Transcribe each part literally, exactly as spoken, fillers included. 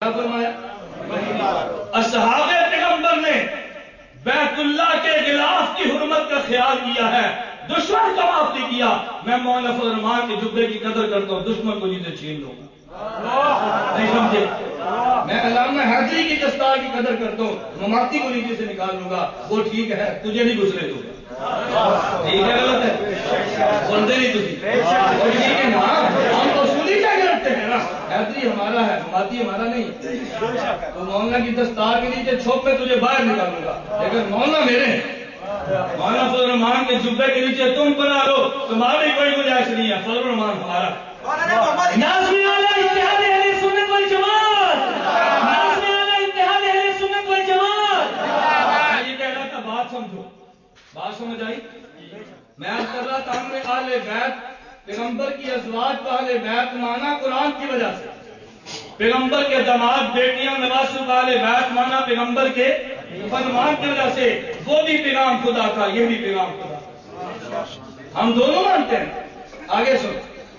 فرمایا اصحاب پیغمبر نے بیت اللہ کے غلاف کی حرمت کا خیال کیا ہے، دشمن کا معاف نہیں کیا۔ میں مولانا فضل الرحمان کے جبے کی قدر کرتا ہوں، دشمن کو جیتے چھین لوں گا، نہیں سمجھے؟ میں علامہ حیدری کی دستار کی قدر کرتا ہوں، مماتی کو نیچے سے نکال لوں گا، وہ ٹھیک ہے، تجھے نہیں گھسنے دوں گا۔ ٹھیک ہے غلط ہے؟ بولتے نہیں تھی ٹھیک ہے نا؟ ہم تو اصولی کیا کرتے ہیں نا، حیدری ہمارا ہے، مماتی ہمارا نہیں۔ تو مولانا کی دستار کے نیچے چھوپ میں تجھے باہر نکالوں گا، لیکن مولانا میرے ہیں۔ مولانا فضل الرحمان کے جبے کے نیچے تم بنا لو، تمہاری کوئی گنجائش نہیں ہے، فضل الرحمان ہمارا۔ ناظم اعلیٰ اتحاد اہل سنت والجماعت، ناظم اعلیٰ اتحاد اہل سنت والجماعت۔ میں یہ کہہ رہا تھا، بات سمجھو، بات سمجھ آئی؟ میں عرض کر رہا تھا ہم نے اہل بیت، پیغمبر کی ازواج کو اہل بیت مانا قرآن کی وجہ سے، پیغمبر کے داماد بیٹیاں نواسوں کا اہل بیت مانا پیغمبر کے فرمان کی وجہ سے، وہ بھی پیغام خدا کا، یہ بھی پیغام خدا کا، ہم دونوں مانتے ہیں۔ آگے سن،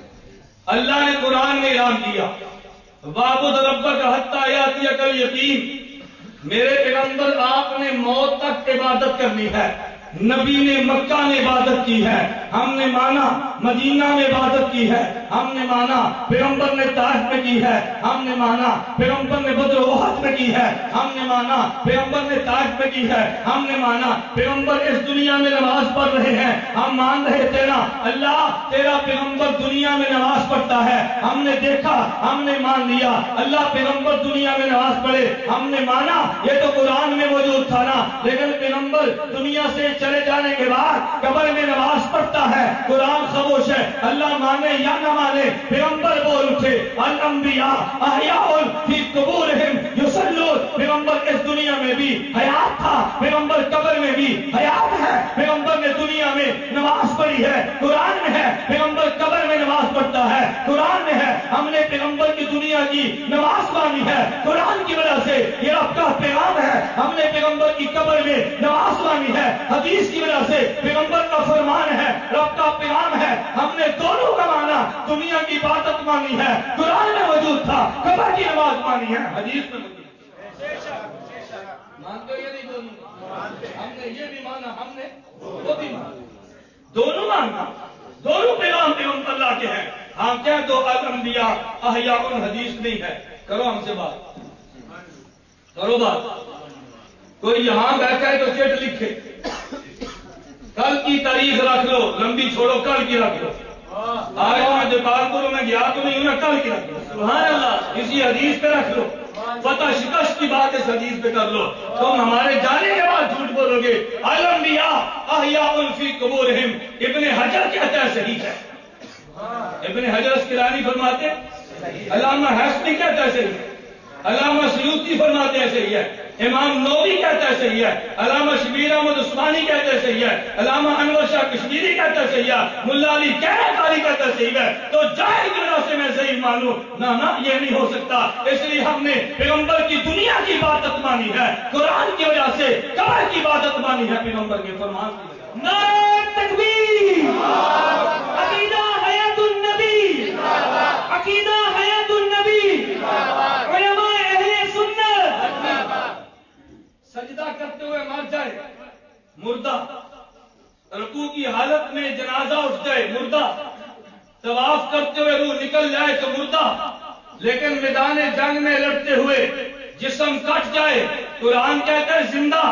اللہ نے قرآن میں اعلان کیا وَاعْبُدْ رَبَّكَ حَتَّىٰ يَأْتِيَكَ الْيَقِينُ، میرے پیغمبر آپ نے موت تک عبادت کرنی ہے۔ نبی نے مکہ میں عبادت کی ہے، ہم نے مانا مدینہ میں عبادت کی ہے، ہم نے مانا پیغمبر نے طائف میں کی ہے، ہم نے مانا پیغمبر نے بدر و احد میں کی ہے، ہم نے مانا پیغمبر نے طائف میں کی ہے، ہم نے مانا پیغمبر اس دنیا میں نماز پڑھ رہے ہیں، ہم مان رہے تیرا اللہ تیرا پیغمبر دنیا میں نماز پڑھتا ہے، ہم نے دیکھا، ہم نے مان لیا اللہ پیغمبر دنیا میں نماز پڑھے، ہم نے مانا یہ تو قرآن میں موجود تھا نا، لیکن پیغمبر دنیا سے چلے جانے کے بعد قبر میں نماز پڑھتا ہے، قرآن خاموش ہے، اللہ مانے یا نہ مانے پیغمبر بول اٹھے الانبیاء احیاء فی قبورہم یصلون، پیغمبر اس دنیا میں بھی حیات تھا، پیغمبر قبر میں بھی حیات ہے، پیغمبر نے دنیا میں نماز پڑھی ہے، قرآن میں ہے، پیغمبر قبر میں نماز پڑھتا ہے، قرآن میں ہے، ہم نے پیغمبر کی دنیا کی نماز مانی ہے، قرآن کی وجہ سے یہ رب کا پیغام ہے، ہم نے پیغمبر کی قبر میں نماز مانی ہے، حدیث کی وجہ سے پیغمبر کا فرمان ہے، رب کا پیغام ہے، ہم نے دونوں کا مانا، دنیا کی عبادت مانی ہے، قرآن میں موجود تھا، قبر کی نماز مانی ہے، حدیث میں موجود ہے۔ مانتے یہ نہیں دونوں؟ ہم نے یہ بھی مانا، ہم نے وہ بھی مانا، دونوں ماننا، دونوں پیغام پیغمبر اللہ کے ہیں۔ ہاں کیا دو الانبیاء احیاء، حدیث نہیں ہے، کرو ہم سے بات، کرو بات۔ کوئی یہاں بیٹھا ہے تو چٹ لکھے، کل کی تاریخ رکھ لو، لمبی چھوڑو، کل کی رکھ لو، آج میں دیپال پور میں گیا تو نہیں ہوں نا، کل کی رکھ لو، سبحان اللہ، اسی حدیث پہ رکھ لو، فتح شکست کی بات اس حدیث پہ کر لو، تم ہمارے جانے کے بعد جھوٹ بولو گے۔ الانبیاء احیاء فی قبورہم، ابن حجر کہتا ہے صحیح ہے، ابن حجر اسقلانی فرماتے، علامہ حسنی کہتا ہے صحیح ہے، علامہ سیوطی فرماتے ہیں صحیح ہے، امام نووی کہتا ہے صحیح ہے، علامہ شبیر احمد عثمانی کہتا ہے صحیح ہے، علامہ انور شاہ کشمیری کہتا ہے صحیح ہے، ملا علی قاری کہتا ہے صحیح ہے، تو جائے کی وجہ سے میں صحیح مانوں نہ نہ یہ نہیں ہو سکتا، اس لیے ہم نے پیغمبر کی دنیا کی عبادت مانی ہے، قرآن کی وجہ سے قبر کی عبادت مانی ہے، پیغمبر کے فرمان کی وجہ سے۔ نعرہ تکبیر، عقیدہ حیات النبی، عقیدہ حیات النبی، علماء اہل سنت، سجدہ کرتے ہوئے مر جائے مردہ، رکوع کی حالت میں جنازہ اٹھ جائے مردہ، طواف کرتے ہوئے روح نکل جائے تو مردہ، لیکن میدان جنگ میں لڑتے ہوئے جسم کٹ جائے، قرآن کہتا ہے زندہ،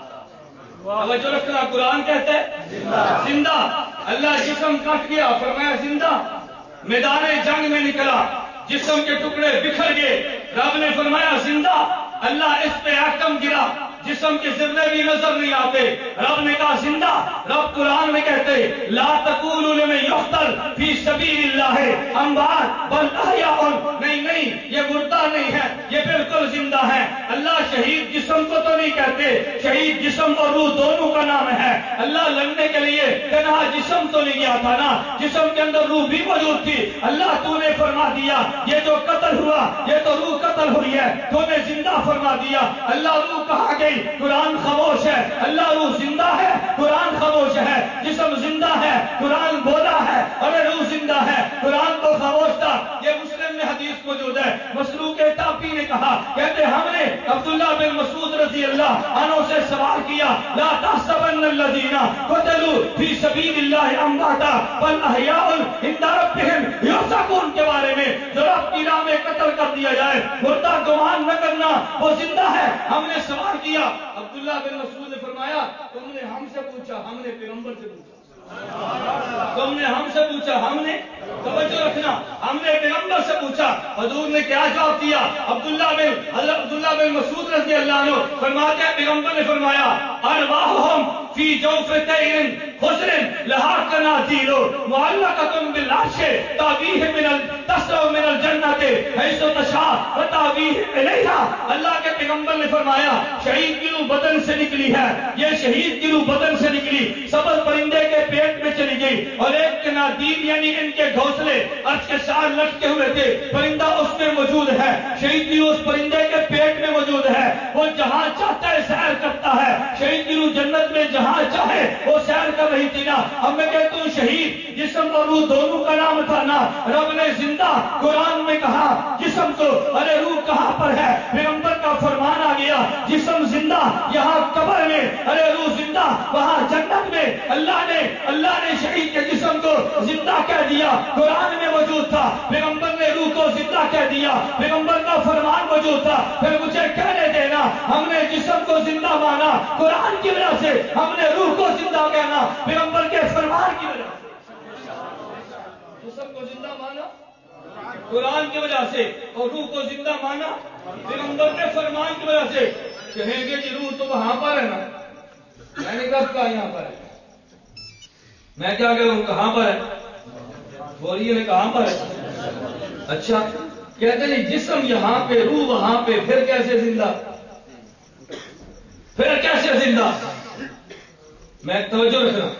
توجہ رکھنا، قرآن کہتا ہے زندہ، اللہ جسم کٹ گیا فرمایا زندہ، میدان جنگ میں نکلا جسم کے ٹکڑے بکھر گئے، رب نے فرمایا زندہ، اللہ اس پہ آٹم گرا، جسم کے ذرے بھی نظر نہیں آتے، رب نے کہا زندہ، رب قرآن میں کہتے لا تقولوا لمن یقتل فی سبیل اللہ اموات بل احیاء، نہیں نہیں یہ مردہ نہیں ہے، یہ بالکل زندہ ہے، اللہ شہید جسم کو تو نہیں کہتے، شہید جسم اور روح دونوں کا نام ہے، اللہ لڑنے کے لیے تنہا جسم تو نہیں گیا تھا نا، جسم کے اندر روح بھی موجود تھی، اللہ تو نے فرما دیا یہ جو قتل ہوا یہ تو روح قتل ہوئی ہے، تو نے زندہ فرما دیا، اللہ روح کہاں گئی، قرآن خاموش ہے، اللہ روح زندہ ہے، قرآن خاموش ہے، جسم زندہ ہے، قرآن بولا ہے، ارے روح زندہ ہے، قرآن تو خاموش تھا، یہ مسلم میں حدیث موجود ہے، ہے. مسروق تاپی نے کہا, کہتے ہم نے عبداللہ بن مسعود رضی اللہ عنہ سے سوال کیا, لا تحسبن الذین قتلوا فی سبیل اللہ امواتا بل احیاء عند ربہم یرزقون کے بارے میں, جو رب کی راہ میں قتل کر دیا جائے مردہ گمان نہ کرنا, وہ زندہ ہے. ہم نے سوال کیا, عبداللہ بن مسعود نے فرمایا تم نے ہم سے پوچھا, ہم نے پیغمبر سے پوچھا. تم نے ہم سے پوچھا, ہم نے, توجہ رکھنا, ہم نے پیغمبر سے پوچھا. حضور نے کیا جواب دیا؟ عبداللہ بن حضرت عبداللہ بن مسعود رضی اللہ عنہ فرماتے ہیں پیغمبر نے فرمایا ارواحہم فی جوف طیر خضر لہا قنادیل معلقۃ بالعرش تاویہ من تسرع من الجنۃ حیث تشاء وتاویہ الیہا. اللہ کے پیغمبر نے فرمایا شہید کی روح بدن سے نکلی ہے, یہ شہید کی روح بدن سے نکلی, سبز پرندے کے پیٹ میں چلی گئی, اور ایک قنادیل یعنی ان کے گھونسلے عرش کے ساتھ لٹکے ہوئے تھے, پرندہ اس میں موجود ہے, شہید کی روح اس پرندے کے پیٹ میں موجود ہے, وہ جہاں چاہتا ہے سیر کرتا ہے. شہید کی روح جنت میں جہاں چاہے وہ سیر کر رہی تھی نا. اب میں کہتا ہوں شہید جسم اور روح دونوں کا نام تھا نا. رب نے زندہ قرآن میں کہا جسم کو, ارے روح کہاں پر ہے؟ پیغمبر کا فرمان آ گیا جسم زندہ یہاں قبر میں, ارے روح زندہ وہاں جنت میں. اللہ نے اللہ نے شہید کے جسم کو زندہ کہہ دیا, قرآن میں موجود تھا. پیغمبر نے روح کو زندہ کہہ دیا, پیغمبر کا فرمان موجود تھا. پھر مجھے کہنے دینا ہم نے جسم کو زندہ مانا قرآن کی وجہ سے, ہم نے روح کو زندہ کہنا پیغمبر کے فرمان کی وجہ سے. جسم کو زندہ مانا قرآن کی وجہ سے, اور روح کو زندہ مانا پیغمبر کے فرمان کی وجہ سے. کہیں گے جی روح تو وہاں پر ہے نا, میں نے کب کہا یہاں پر ہے, میں کیا کہوں کہاں پر ہے؟ بولیے نے کہاں پر ہے؟ اچھا کہتے ہیں جسم یہاں پہ روح وہاں پہ, پھر کیسے زندہ, پھر کیسے زندہ؟ میں توجہ رکھنا,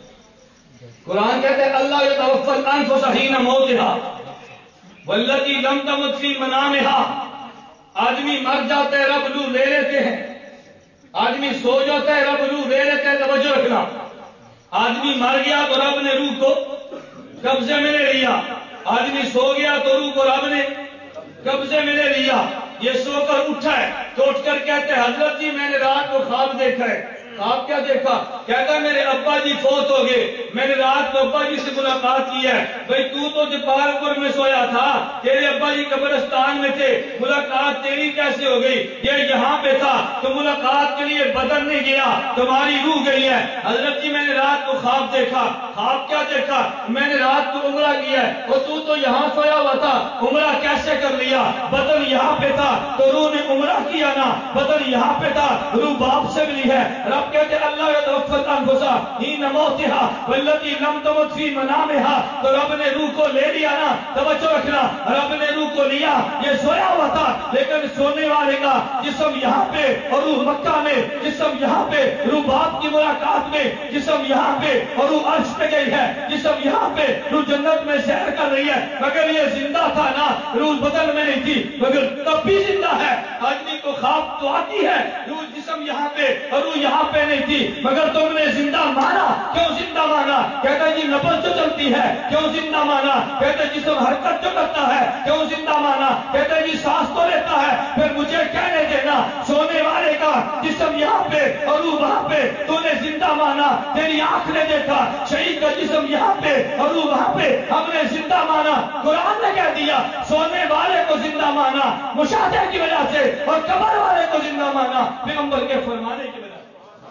قرآن کہتے ہیں اللہ یتوفی الانفس حین موتها واللتی لم تمت فی منامها. آدمی مر جاتا ہے رب روح لے لیتے ہیں, آدمی سو جاتا ہے رب روح لے لیتے ہیں. توجہ رکھنا, آدمی مر گیا تو رب نے روح کو قبضے میں لے لیا, آدمی سو گیا تو روح کو رب نے قبضے میں لے لیا. یہ سو کر اٹھا ہے تو اٹھ کر کہتے ہیں حضرت جی میں نے رات کو خواب دیکھا ہے. خواب کیا دیکھا؟ کہتا میرے ابا جی فوت ہو گئے, میں نے رات کو ابا جی سے ملاقات کی ہے. بھائی تو تو جبال پور میں سویا تھا, تیرے ابا جی قبرستان میں تھے, ملاقات تیری کیسے ہو گئی؟ یہ یہاں پہ تھا تو ملاقات کے لیے بدن نہیں گیا, تمہاری روح گئی ہے. حضرت جی میں نے رات کو خواب دیکھا. خواب کیا دیکھا؟ میں نے رات کو عمرہ کیا ہے, اور تو تو یہاں سویا ہوا تھا, عمرہ کیسے کر لیا؟ بدن یہاں پہ تھا تو روح نے عمرہ کیا نا, بدن یہاں پہ تھا, روح باپ سے ملی ہے. رب کہتے اللہ یتوفی الانفس حین موتها والتی لم تمت فی منامها, تو رب نے روح کو لے لیا نا. توجہ رکھنا, رب نے روح کو لیا, یہ سویا ہوا تھا لیکن سونے والے کا جسم یہاں پہ اور روح مکہ میں, جسم یہاں پہ روح باپ کی ملاقات میں, جسم یہاں پہ اور روح عرش پہ گئی ہے, جسم یہاں پہ روح جنت میں سیر کر رہی ہے. مگر یہ زندہ تھا نا, روح بدن میں نہیں تھی مگر تب بھی زندہ ہے. آدمی کو خواب تو آتی ہے, روح جسم یہاں پہ اور روح یہاں پہ نہیں تھی, مگر تم نے زندہ مانا. کیوں زندہ مانا؟ کہتا ہے جی نفس جو چلتی ہے, کیوں زندہ مانا؟ کہتا ہے جسم حرکت جو کرتا ہے, کیوں زندہ مانا؟ کہتا ہے جی سانس تو لیتا ہے. پھر مجھے کہنے دینا سونے والے کا جسم یہاں پہ اور روح وہاں پہ, تو نے زندہ مانا, تیری آنکھ نے دیکھا. شہید کا جسم یہاں پہ اور روح وہاں پہ, ہم نے زندہ مانا. قرآن نے کہہ دیا سونے والے کو زندہ مانا مشاہدے کی وجہ سے, اور قبر والے کو زندہ مانا پیغمبر کے فرمانے کی وجہ سے.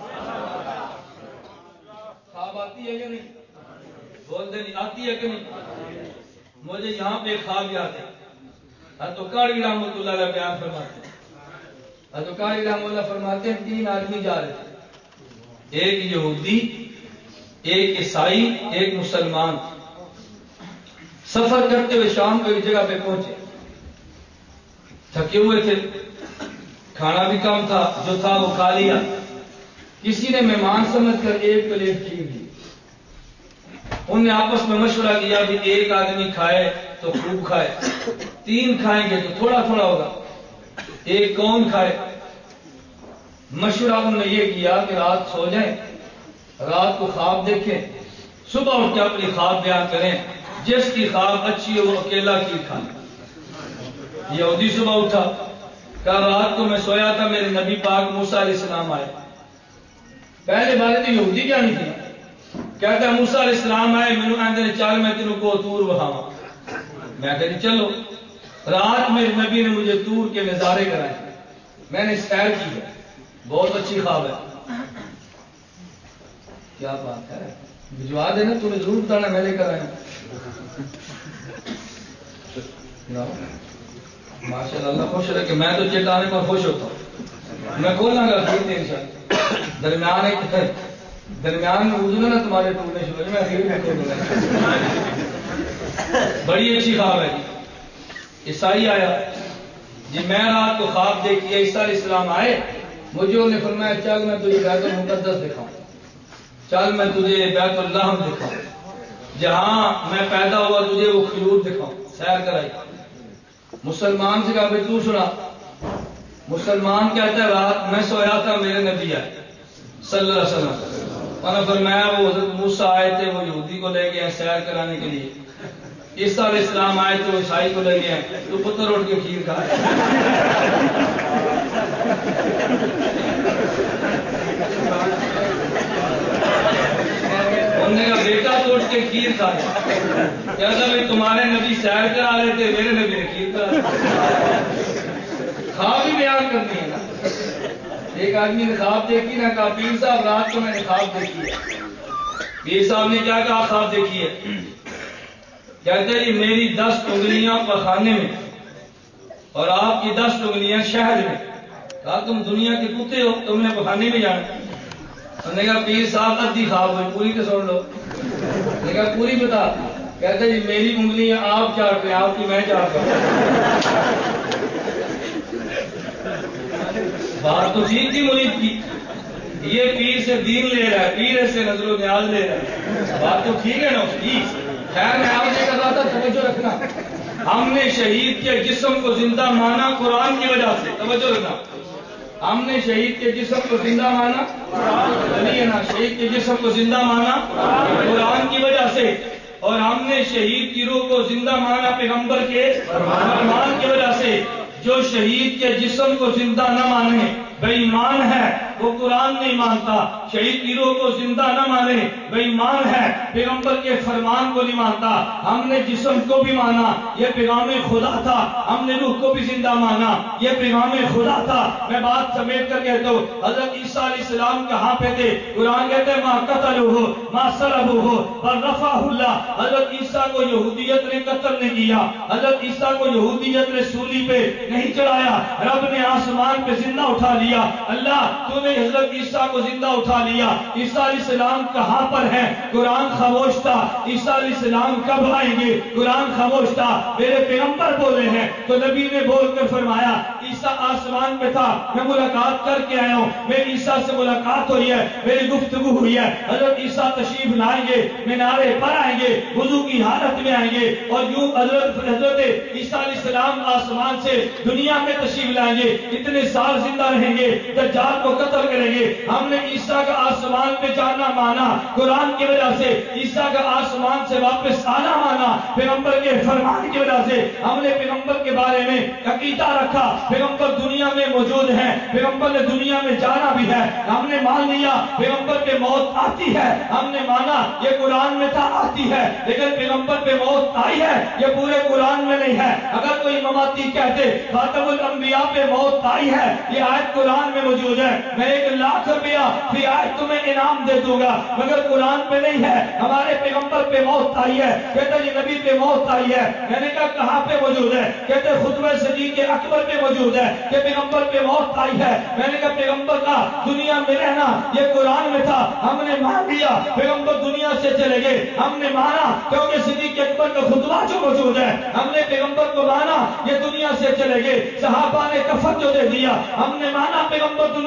خواب آتی ہے یا نہیں؟ بول دے آتی ہے کہ نہیں؟ مجھے یہاں پہ خواب یاد ہے, تو قاری رحمۃ اللہ علیہ بیان فرماتے ہیں, تو قاری رحمۃ اللہ فرماتے ہیں تین آدمی جا رہے تھے, ایک یہودی, ایک عیسائی, ایک مسلمان. سفر کرتے ہوئے شام کو ایک جگہ پہ پہنچے, تھکے ہوئے تھے, کھانا بھی کم تھا, جو تھا وہ کھا لیا. کسی نے مہمان سمجھ کر ایک پلیٹ کھیر دی. انہوں نے آپس میں مشورہ کیا کہ ایک آدمی کھائے تو خوب کھائے, تین کھائیں گے تو تھوڑا تھوڑا ہوگا, ایک کون کھائے. مشورہ انہوں نے یہ کیا کہ رات سو جائیں, رات کو خواب دیکھیں, صبح اٹھ کے اپنی خواب بیان کریں, جس کی خواب اچھی ہو وہ اکیلا کھیر کھائے. یہودی صبح اٹھا، کہا رات کو میں سویا تھا، میرے نبی پاک موسیٰ علیہ السلام آئے. پہلے بارے تو یہودی کیا نہیں تھی، کہتا ہے موسیٰ علیہ السلام آئے، مینو آدھے چل میں تینوں کو تور بخاوا. میں کہتی چلو. رات میرے نبی نے مجھے تور کے نظارے کرائے، میں نے سیر کی ہے، بہت اچھی خواب ہے. کیا بات ہے، بھجوا دینا، تمہیں ضرور بتانا میں لے کر آیا. ماشاء اللہ خوش رہے کہ میں تو چیٹ آنے پر خوش ہوتا ہوں. میں کھولنا گا پھر تین سال درمیان ایک درمیان میں اردو نا تمہارے ٹوٹنے شروع میں اخیر میں کھول دوں. بڑی اچھی خواب ہے. عیسائی آیا جی، میں رات کو خواب دیکھی ہے، عیسیٰ علیہ السلام آئے، مجھے انہوں نے فرمایا چل میں تجھے بیت المقدس دکھاؤں، چل میں تجھے بیت اللہ دکھاؤں، جہاں میں پیدا ہوا تجھے وہ کھجور دکھاؤں. سیر کرائی. مسلمان سے کہا بھائی تو سنا. مسلمان کہتا ہے رات میں سویا تھا، میرے نبی آئے صلی اللہ علیہ وسلم، انہوں نے فرمایا وہ حضرت موسیٰ آئے تھے، وہ یہودی کو لے گئے سیر کرانے کے لیے. عیسیٰ علیہ السلام آئے تھے، وہ عیسائی کو لے گئے، تو پتھر اٹھ کے کھیر کھا رہے. انہوں نے کہا بیٹا تو اٹھ کے کھیر کھا رہے. کہتا بھائی تمہارے نبی سیر کرا رہے تھے، میرے نبی نے کھیر کرا. خواب بھی بیان کرنی ہے نا. ایک آدمی نے خواب دیکھی نا، کہا پیر صاحب رات کو میں نے خواب دیکھی ہے. پیر صاحب نے کیا کہا خواب دیکھی ہے؟ کہتے ہیں میری دس انگلیاں پخانے میں اور آپ کی دس انگلیاں شہر میں. کہا تم دنیا کے کتے ہو، تم نے پخانے میں جانا. انہوں نے کہا پیر صاحب ادھی خواب ہوئی، پوری تو سن لو. انہوں نے کہا پوری بتا. کہتے جی میری انگلیاں آپ چاٹ رہے ہیں، آپ کی میں چاٹ رہا ہوں. بات تو ٹھیک تھی مرید کی، یہ پیر سے دین لے رہا ہے، پیر سے نظر و نیاز لے رہا ہے، بات تو ٹھیک ہے نا اس کی. خیر میں آپ سے کر رہا تھا، توجہ رکھنا. ہم نے شہید کے جسم کو زندہ مانا قرآن کی وجہ سے، توجہ رکھنا. ہم نے شہید کے جسم کو زندہ مانا، چلیے نا، شہید کے جسم کو زندہ مانا قرآن کی وجہ سے، اور ہم نے شہید کی روح کو زندہ مانا پیغمبر کے فرمان کی وجہ سے. جو شہید کے جسم کو زندہ نہ مانے بے ایمان ہے، وہ قرآن نہیں مانتا. شہید کی روح کو زندہ نہ مانے بے ایمان ہے، پیغمبر کے فرمان کو نہیں مانتا. ہم نے جسم کو بھی مانا، یہ پیغام خدا تھا. ہم نے روح کو بھی زندہ مانا، یہ پیغام خدا تھا. میں بات سمیٹ کر کہتا ہوں، حضرت عیسیٰ علیہ السلام کہاں پہ تھے؟ قرآن کہتے ہیں ما قتلوہ ما صلبوہ بل رفعہ اللہ. حضرت عیسیٰ کو یہودیت نے قتل نہیں کیا، حضرت عیسیٰ کو یہودیت نے سولی پہ نہیں چڑھایا، رب نے آسمان پہ زندہ اٹھا لیا. اللہ تو نے حضرت عیسیٰ کو زندہ اٹھا لیا. عیسیٰ علیہ السلام کہاں پر ہیں؟ قرآن خاموش تھا. عیسیٰ علیہ السلام کب آئیں گے؟ قرآن خاموش تھا. میرے پیغمبر بولے ہیں تو نبی نے بول کر فرمایا عیسیٰ آسمان پہ تھا، میں ملاقات کر کے آیا ہوں، میری عیسیٰ سے ملاقات ہوئی ہے، میری گفتگو ہوئی ہے. حضرت عیسیٰ تشریف لائیں گے، مینارے پر آئیں گے، وضو کی حالت میں آئیں گے، اور یوں حضرت حضرت عیسیٰ علیہ السلام آسمان سے دنیا میں تشریف لائیں گے. اتنے سال زندہ رہیں گے، دجال کو قتل کریں گے. ہم نے عیسیٰ کا آسمان پہ جانا مانا قرآن کی وجہ سے، عیسیٰ کا آسمان سے واپس آنا مانا پیغمبر کے فرمان کی وجہ سے. ہم نے پیغمبر کے بارے میں عقیدہ رکھا، پیغمبر دنیا میں موجود ہے، پیغمبر نے دنیا میں جانا بھی ہے. ہم نے مان لیا پیغمبر پہ موت آتی ہے، ہم نے مانا یہ قرآن میں تھا آتی ہے، لیکن پیغمبر پہ موت آئی ہے یہ پورے قرآن میں نہیں ہے. اگر کوئی مماتی کہتے خاتم الانبیاء پہ موت آئی ہے، یہ آیت قرآن میں موجود ہے، میں ایک لاکھ روپیہ فی آیت تمہیں انعام دے دوں گا، مگر قرآن پہ نہیں ہے. ہمارے پیغمبر پہ موت آئی ہے، کہتے یہ نبی پہ موت آئی ہے. میں نے کہا کہاں پہ موجود ہے؟ کہتے خطبہ صدیق اکبر پہ موجود ہے کہ پیغمبر پہ موت آئی ہے. میں نے کہا پیغمبر کا دنیا میں رہنا یہ قرآن میں تھا، ہم نے مان لیا پیغمبر دنیا سے چلے گئے. ہم نے مانا کیونکہ صدیق اکبر کا خطبہ جو موجود ہے، ہم نے پیغمبر کو مانا یہ دنیا سے چلے گئے. صحابہ نے کفن جو دے دیا، ہم نے مانا پیغمبر دنیا سے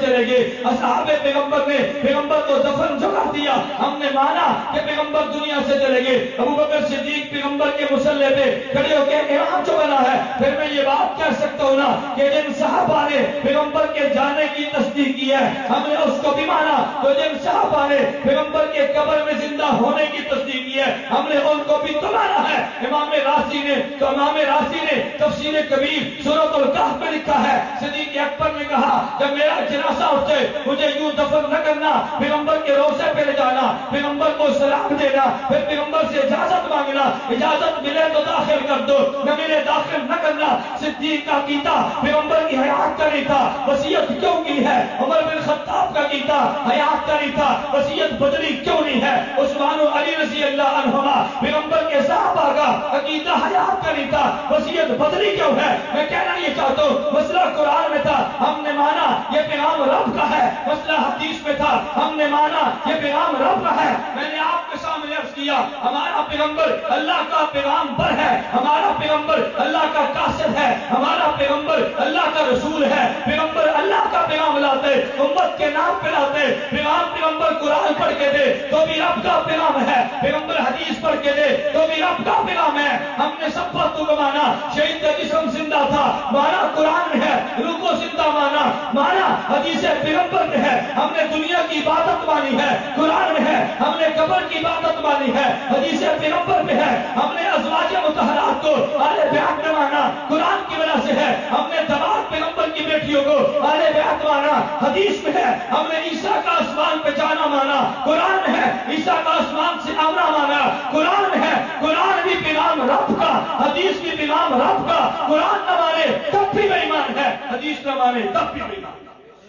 چلے گئے. اصحاب پیغمبر نے پیغمبر کو دفن جو کر دیا. ہم نے مانا کہ پیغمبر دنیا سے چلے گئے. ابو بکر صدیق پیغمبر کے مصلی پہ کھڑے ہو کے امام جو بنا ہے. پھر میں یہ بات کہہ سکتا ہوں نا کہ جن صحابہ نے پیغمبر کے جانے کی تصدیق کی ہے ہم نے اس کو بھی مانا. تو جن صحابہ نے پیغمبر کے قبر میں زندہ ہونے کی تصدیق کی ہے ہم نے ان کو بھی تو مانا ہے. امام راضی نے تو امام راضی نے تفسیر کبیر سورۃ الکہف میں لکھا ہے صدیق اکبر نے کہا جب میرا جنازہ اٹھے مجھے یوں دفن نہ کرنا, پیغمبر کے روضے پہ لے جانا, پیغمبر کو سلام دینا, پھر پیغمبر سے اجازت مانگنا, اجازت ملے تو داخل کر دو, نہ ملے داخل نہ کرنا. صدیق کا کیتا پیغمبر کی حیات کا نہیں تھا, وصیت کیوں کی ہے؟ عمر بن خطاب کا کیتا حیات کا نہیں تھا, وصیت بدلی کیوں نہیں ہے؟ عثمان و علی رضی اللہ عنہما پیغمبر کے صحابہ کا عقیدہ حیات کا نہیں تھا, وصیت بدلی کیوں ہے؟ میں کہنا یہ چاہتا ہوں مسئلہ قرآن میں تھا ہم نے مانا یہ پیغام رب کا ہے, مسئلہ حدیث میں تھا ہم نے مانا یہ پیغام رب کا ہے. میں نے آپ کے سامنے عرض کیا ہمارا پیغمبر اللہ کا پیغام بر ہے, ہمارا پیغمبر اللہ کا قاصد ہے, ہمارا پیغمبر اللہ کا رسول ہے. پیغمبر اللہ کا پیغام لاتے, امت کے نام پہ لاتے. پیغام پیغمبر قرآن پڑھ کے دے تو بھی رب کا پیغام ہے, پیغمبر حدیث پڑھ کے دے تو بھی رب کا پیغام ہے. ہم نے سب باتوں کو مانا, شہید کا جسم زندہ تھا مانا قرآن میں ہے, روح کو زندہ مانا مانا حدیث پیغمبر میں ہے. ہم نے دنیا کی عبادت مانی ہے قرآن میں ہے, ہم نے قبر کی عبادت مانی ہے حدیث پیغمبر میں ہے. ہم نے ازواج مطہرات کو آل بیت میں مانا قرآن کی وجہ سے ہے. ہم نے دماغ پیغمبر کی بیٹیوں کو آل بیت مانا حدیث میں ہے. ہم نے عیسیٰ کا آسمان پہ جانا مانا قرآن میں ہے, عیسیٰ کا آسمان سے آنا مانا قرآن میں ہے. قرآن بھی پیغام رب کا, حدیث بھی پیغام رب کا. قرآن نہ مانے تب بھی بے ایمان ہے, حدیث نہ مانے تب بھی بے ایمان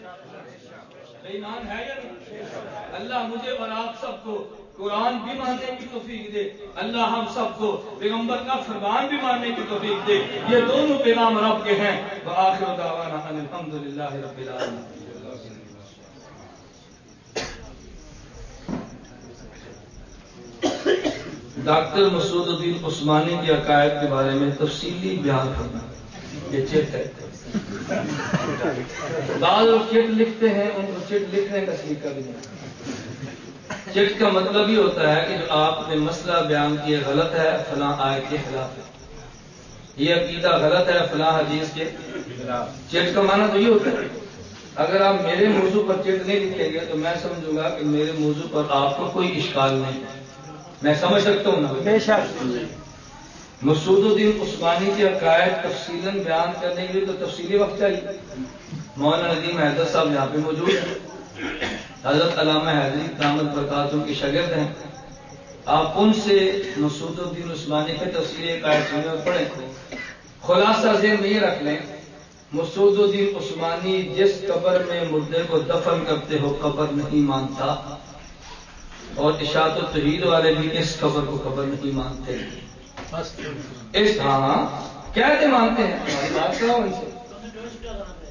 بے ایمان ہے یا نہیں؟ اللہ مجھے اور آپ سب کو قرآن بھی ماننے کی توفیق دے, اللہ ہم سب کو پیغمبر کا فرمان بھی ماننے کی توفیق دے. یہ دونوں پیغام رب کے ہیں. وآخر دعوانا ان الحمدللہ رب العالمین. ڈاکٹر مسعود الدین عثمانی کے عقائد کے بارے میں تفصیلی بیان کرنا. یہ چٹ ہے, بعض لوگ چٹ لکھتے ہیں, ان کو چٹ لکھنے کا سلیقہ بھی نہیں. چٹ کا مطلب یہ ہوتا ہے کہ جو آپ نے مسئلہ بیان کیا غلط ہے, فلاں آیت کے خلاف ہے, یہ عقیدہ غلط ہے فلاں حدیث کے خلاف. چٹ کا معنی تو یہ ہوتا ہے اگر آپ میرے موضوع پر چٹ نہیں لکھیں گے تو میں سمجھوں گا کہ میرے موضوع پر آپ کو کوئی اشکال نہیں ہے. میں سمجھ سکتا ہوں نا بے شک. مسعود الدین عثمانی کے عقائد تفصیلاً بیان کرنے کے لیے تو تفصیلی وقت چاہیے. مولانا ندیم حیدر صاحب یہاں پہ موجود ہیں, حضرت علامہ حیدری دامت برکاتہم کے شاگرد ہیں. آپ ان سے مسعود الدین عثمانی کے تفصیلی عقائد سنیں اور پڑھیں. خلاصہ ذہن میں یہ رکھ لیں مسعود الدین عثمانی جس قبر میں مردے کو دفن کرتے ہو قبر نہیں مانتا, اور اشاعت و توحید والے بھی اس قبر کو قبر نہیں مانتے. اس ہاں کہتے مانتے ہیں, ہماری بات کرو ان سے.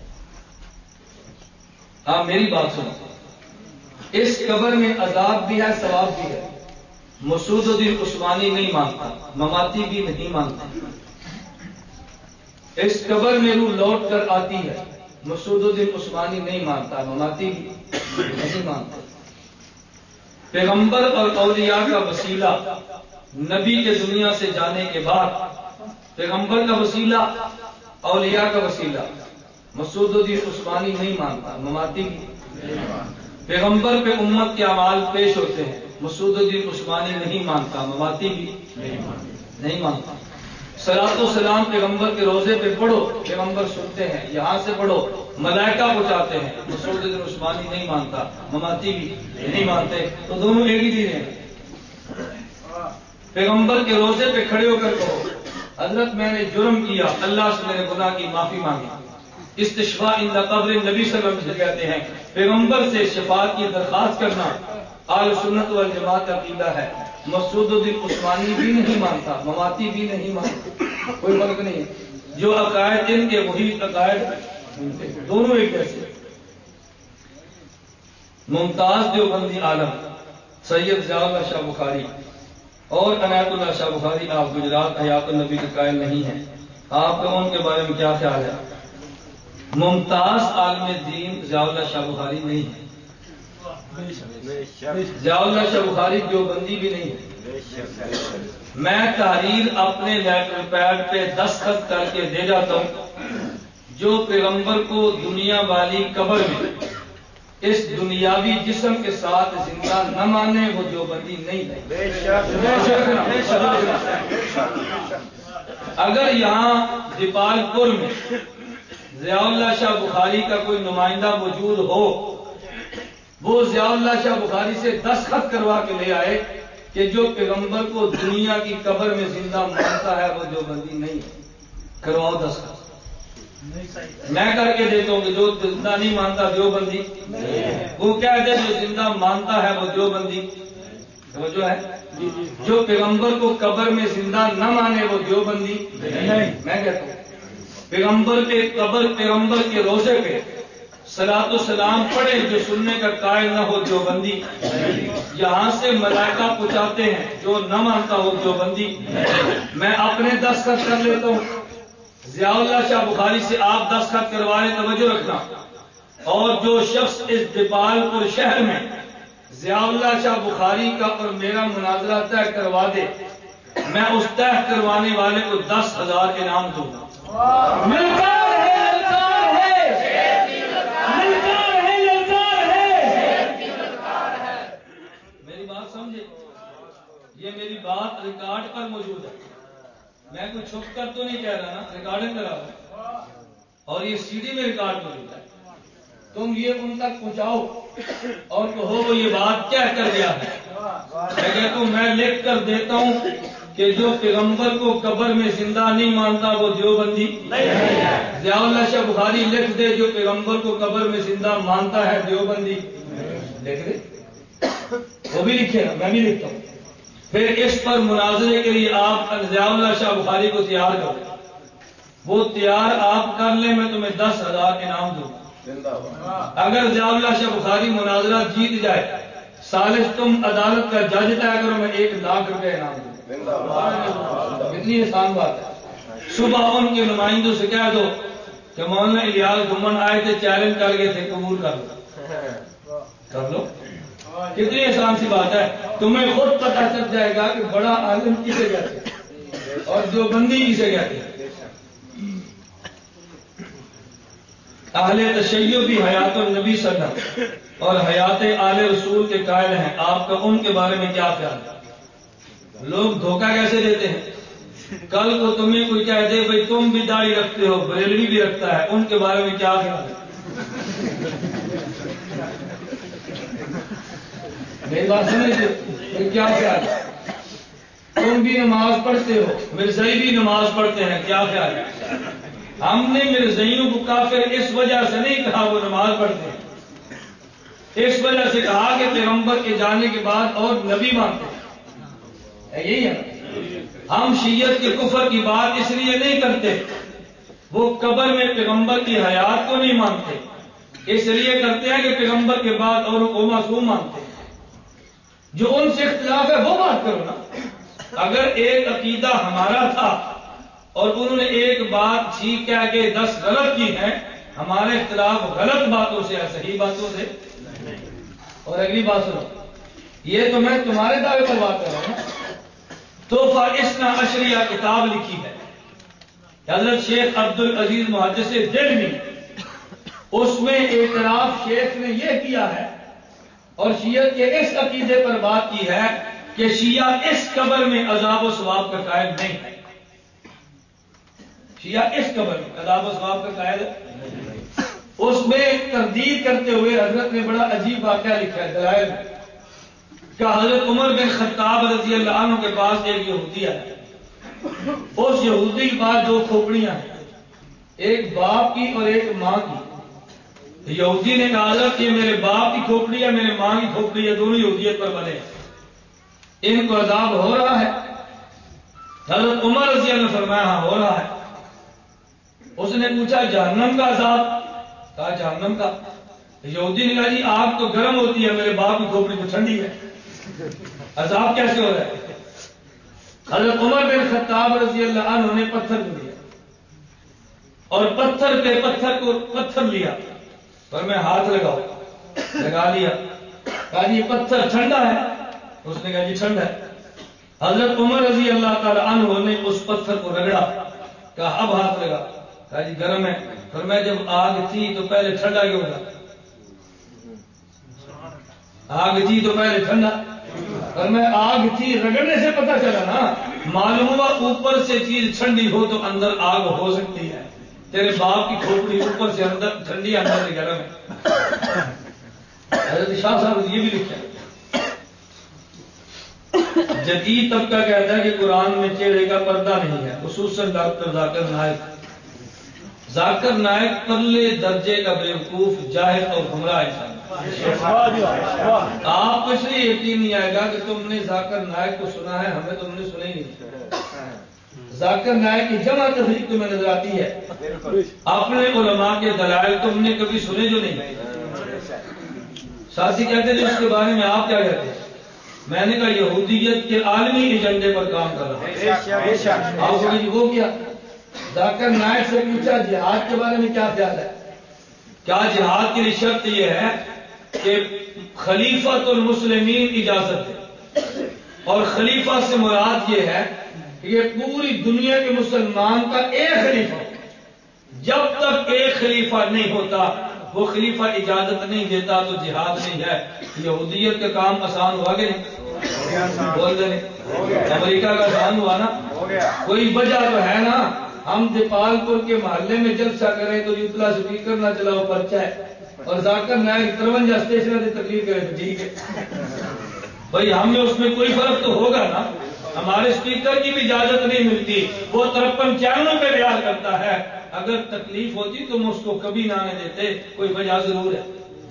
ہاں میری بات سنو, اس قبر میں عذاب بھی ہے ثواب بھی ہے. مسعود الدین عثمانی نہیں مانتا, مماتی بھی نہیں مانتے. اس قبر میں روح لوٹ کر آتی ہے. مسعود الدین عثمانی نہیں مانتا, مماتی بھی نہیں مانتے. پیغمبر اور اولیاء کا وسیلہ نبی کے دنیا سے جانے کے بعد, پیغمبر کا وسیلہ اولیاء کا وسیلہ مسعود الدین عثمانی نہیں مانتا, مماتی بھی. پیغمبر پہ امت کے اعمال پیش ہوتے ہیں, مسعود الدین عثمانی نہیں مانتا, مماتی بھی نہیں مانتا. صلاۃ و سلام پیغمبر کے روزے پہ پڑھو, پیغمبر سنتے ہیں, یہاں سے پڑھو ملائکہ پہنچاتے ہیں. مسعود الدین عثمانی نہیں مانتا, مماتی بھی نہیں مانتے. تو دونوں ایک ہی چیز ہیں. پیغمبر کے روزے پہ کھڑے ہو کر کہو حضرت میں نے جرم کیا, اللہ سے میرے گناہ کی معافی مانگی. استشفاء عند قبر نبی صلی اللہ علیہ وسلم کہتے ہیں پیغمبر سے شفاعت کی درخواست کرنا اہل سنت والجماعت کا عقیدہ ہے. مسعود الدین عثمانی بھی نہیں مانتا, مماتی بھی نہیں مانتا, کوئی فرق نہیں ہے. جو عقائد ان کے وہی عقائد دونوں ایک جیسے. ممتاز دیوبندی عالم سید ضیاء اللہ شاہ بخاری اور عنایت اللہ شاہ بخاری آپ گجرات حیات النبی کے قائل نہیں ہیں. آپ لوگوں کے بارے میں کیا خیال ہے؟ ممتاز عالم دین ضیاء اللہ شاہ بخاری نہیں ہے، ضیاء اللہ شاہ بخاری دیوبندی بھی نہیں ہے۔ میں تحریر اپنے لیٹر پیڈ پہ دستخط کر کے دے جاتا ہوں، جو پیغمبر کو دنیا والی قبر میں اس دنیاوی جسم کے ساتھ زندہ نہ مانے وہ دیوبندی نہیں ہے۔ اگر یہاں دیپال پور میں ضیاء اللہ شاہ بخاری کا کوئی نمائندہ موجود ہو، وہ ضیاء اللہ شاہ بخاری سے دستخط کروا کے لے آئے کہ جو پیغمبر کو دنیا کی قبر میں زندہ مانتا ہے وہ دیوبندی نہیں ہے، کرواؤ دستخط۔ میں کر کے دیتا ہوں کہ جو زندہ نہیں مانتا دیوبندی، وہ کہتے ہیں جو زندہ مانتا ہے وہ دیوبندی۔ جو ہے جو پیغمبر کو قبر میں زندہ نہ مانے وہ دیوبندی نہیں۔ میں کہتا ہوں پیغمبر کے قبر پیغمبر کے روزے پہ صلاۃ و سلام پڑھے جو سننے کا قائل نہ ہو دیوبندی۔ یہاں سے ملائکہ پہنچاتے ہیں جو نہ مانتا ہو دیوبندی۔ میں اپنے دستخط کر لیتا ہوں، ضیاء اللہ شاہ بخاری سے آپ دستخط کروائے، توجہ رکھنا۔ اور جو شخص اس دیپال پور شہر میں ضیاء اللہ شاہ بخاری کا اور میرا مناظرہ طے کروا دے، میں اس طے کروانے والے کو دس ہزار انعام دوں گا۔ ملکار ہے، للکار ہے، ملکار ہے، للکار ہے۔ میری بات سمجھے، یہ میری بات ریکارڈ پر موجود ہے، میں کوئی چھپ کر تو نہیں کہہ رہا نا، ریکارڈنگ کرا رہا اور یہ سی ڈی میں ریکارڈ موجود ہے۔ تم یہ ان تک پہنچاؤ اور کہو وہ یہ بات کیا کر گیا ہے۔ میں کہتا ہوں میں لکھ کر دیتا ہوں کہ جو پیغمبر کو قبر میں زندہ نہیں مانتا وہ دیوبندی ضیاء اللہ شاہ بخاری لکھ دے جو پیغمبر کو قبر میں زندہ مانتا ہے دیوبندی لکھ دے، وہ بھی لکھے نا، میں بھی لکھتا ہوں۔ پھر اس پر مناظرے کے لیے آپ ضیاء اللہ شاہ بخاری کو تیار کریں، وہ تیار آپ کر لیں، میں تمہیں دس ہزار انعام دوں گا۔ اگر ضیاء اللہ شاہ بخاری مناظرہ جیت جائے، سالس تم عدالت کا جج طے کرو، میں ایک لاکھ روپے انعام دوں گا۔ اتنی آسان بات ہے۔ صبح ان کے نمائندوں سے کہہ دو کہ مولانا الیاس گھمن آئے تھے، چیلنج کر گئے تھے، قبول کر لو کر لو کتنی آسان سی بات ہے۔ تمہیں خود پتہ چل جائے گا کہ بڑا عالم کسے کہتے ہیں اور دیوبندی کسے کہتے ہیں۔ اہل تشیع بھی حیات النبی صلی اللہ علیہ وسلم اور حیات آل رسول کے قائل ہیں، آپ کا ان کے بارے میں کیا خیال ہے؟ لوگ دھوکہ کیسے دیتے ہیں؟ کل کو تمہیں کوئی کہہ دے بھائی تم بھی داڑھی رکھتے ہو، بریلوی بھی رکھتا ہے، ان کے بارے میں کیا خیال ہے؟ میری بات سمجھتے کیا خیال ہے؟ تم بھی نماز پڑھتے ہو، مرزائی بھی نماز پڑھتے ہیں، کیا خیال ہے؟ ہم نے مرزائیوں کو کافر اس وجہ سے نہیں کہا وہ نماز پڑھتے ہیں، اس وجہ سے کہا کہ پیغمبر کے جانے کے بعد اور نبی مانتے ہیں، یہی ہے۔ ہم شیعت کے کفر کی بات اس لیے نہیں کرتے، وہ قبر میں پیغمبر کی حیات کو نہیں مانتے، اس لیے کرتے ہیں کہ پیغمبر کے بعد اوروں کو معصوم مانتے ہیں۔ جو ان سے اختلاف ہے وہ بات کرو نا۔ اگر ایک عقیدہ ہمارا تھا اور انہوں نے ایک بات ٹھیک کہہ کے دس غلط کی ہے، ہمارے اختلاف غلط باتوں سے ہے، صحیح باتوں سے۔ اور اگلی بات سنو، یہ تو میں تمہارے دعوے پر بات کر رہا ہوں نا۔ تحفہ اثنا عشریہ کتاب لکھی ہے حضرت شیخ عبد العزیز محدث دہلوی، اس میں اعتراف شیخ نے یہ کیا ہے اور شیعت کے اس عقیدے پر بات کی ہے کہ شیعہ اس قبر میں عذاب و ثواب کا قائل نہیں ہے، شیعہ اس قبر میں عذاب و ثواب کا قائل ہے۔ اس میں تردید کرتے ہوئے حضرت نے بڑا عجیب واقعہ لکھا ہے دلائل میں کہ حضرت عمر بن خطاب رضی اللہ عنہ کے پاس ایک یہودی آیا، اس یہودی کے پاس دو کھوپڑیاں ہیں، ایک باپ کی اور ایک ماں کی۔ یہودی نے کہا حضرت یہ میرے باپ کی کھوپڑی ہے، میرے ماں کی کھوپڑی ہے، دونوں یہودیت پر بنے، ان کو عذاب ہو رہا ہے؟ حضرت عمر رضی اللہ عنہ نے فرمایا ہاں ہو رہا ہے۔ اس نے پوچھا جہنم کا عذاب؟ کہا جہنم کا۔ یہودی نے کہا جی آگ تو گرم ہوتی ہے، میرے باپ کی کھوپڑی تو ٹھنڈی ہے، عذاب کیسے ہو رہا ہے؟ حضرت عمر بن خطاب رضی اللہ عنہ نے پتھر کو دیا، اور پتھر پہ پتھر کو پتھر لیا پر میں ہاتھ لگاؤ، لگا لیا، کہا جی پتھر ٹھنڈا ہے، اس نے کہا جی ٹھنڈا ہے۔ حضرت عمر رضی اللہ تعالی عنہ نے اس پتھر کو رگڑا، کہا اب ہاتھ لگا، کہا جی گرم ہے، پر میں جب آگ تھی تو پہلے ٹھنڈا کیوں تھا؟ آگ تھی تو پہلے ٹھنڈا، پر میں آگ تھی رگڑنے سے پتہ چلا نا، معلوم ہوا اوپر سے چیز ٹھنڈی ہو تو اندر آگ ہو سکتی ہے، تیرے باپ کی کھوپڑی اوپر سے اندر ٹھنڈی اندر سے گرم ہے۔ حضرت شاہ صاحب نے یہ بھی لکھا ہے، جدید طبقہ کہتا ہے کہ قرآن میں چہرے کا پردہ نہیں ہے، خصوصاً ڈاکٹر ذاکر نائک۔ ذاکر نائک پرلے درجے کا بیوقوف، جاہل اور گمراہ انسان۔ آپ کو اس لیے یقین نہیں آئے گا کہ تم نے ذاکر نائک کو سنا ہے، ہمیں تم نے سنا ہی نہیں۔ ذاکر نائک کی جمع تفریق تمہیں نظر آتی ہے، اپنے علماء کے دلائل تم نے کبھی سنے جو نہیں۔ ساتھی کہتے ہیں اس کے بارے میں آپ کیا کہتے ہیں؟ میں نے کہا یہودیت کے عالمی ایجنڈے پر کام کر رہا ہوں۔ آپ کو جی وہ کیا؟ ذاکر نائک سے پوچھا جہاد کے بارے میں کیا خیال ہے؟ کیا جہاد کے لیے شرط یہ ہے کہ خلیفۃ المسلمین اجازت دے؟ اور خلیفہ سے مراد یہ ہے کہ یہ پوری دنیا کے مسلمان کا ایک خلیفہ، جب تک ایک خلیفہ نہیں ہوتا وہ خلیفہ اجازت نہیں دیتا تو جہاد نہیں ہے۔ یہودیت کا کام آسان ہوا کہ نہیں؟ بول دے نہیں۔ امریکہ کا آسان ہوا نا؟ کوئی وجہ تو ہے نا، ہم دیپال پور کے محلے میں جلسہ کریں تو یوتلا سپیکر نہ چلاؤ پرچہ ہے، اور ذاکر نائک ترونجا اسٹیشن سے تقریر کرے تو ٹھیک ہے بھائی، ہم میں اس میں کوئی فرق تو ہوگا نا۔ ہمارے اسپیکر کی بھی اجازت نہیں ملتی، وہ ترپن چینلوں پہ بیان کرتا ہے، اگر تکلیف ہوتی تو ہم اس کو کبھی نہ آنے دیتے، کوئی وجہ ضرور ہے۔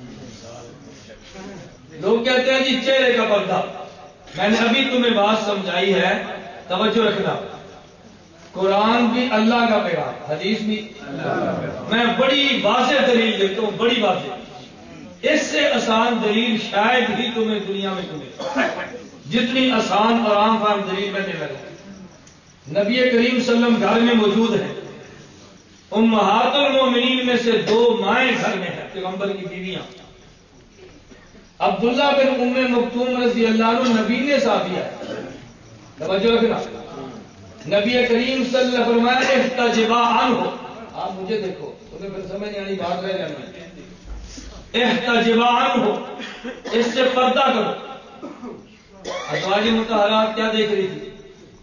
لوگ کہتے ہیں جی چہرے کا پردہ، میں نے ابھی تمہیں بات سمجھائی ہے، توجہ رکھنا۔ قرآن بھی اللہ کا پیغام، حدیث بھی میں بڑی واضح دلیل دیتا ہوں، بڑی واضح، اس سے آسان دلیل شاید ہی تمہیں دنیا میں تمہیں جتنی آسان اور عام فہم دلیل میں نے لگا۔ نبی کریم صلی اللہ علیہ وسلم گھر میں موجود ہیں، امہات المومنین میں سے دو مائیں گھر میں ہیں، پیغمبر کی بیویاں۔ عبداللہ بن ام مکتوم رضی اللہ عنہ نبی نے صحابی ہے، توجہ رکھنا۔ نبی کریم صلی اللہ علیہ وسلم فرمایا احتجبا عنہ، آپ مجھے دیکھو، تمہیں پھر سمجھ نہیں آنی بات رہ جانی، احتجبا عنہ، اس سے پردہ کرو۔ ازواج مطہرات کیا دیکھ رہی تھی؟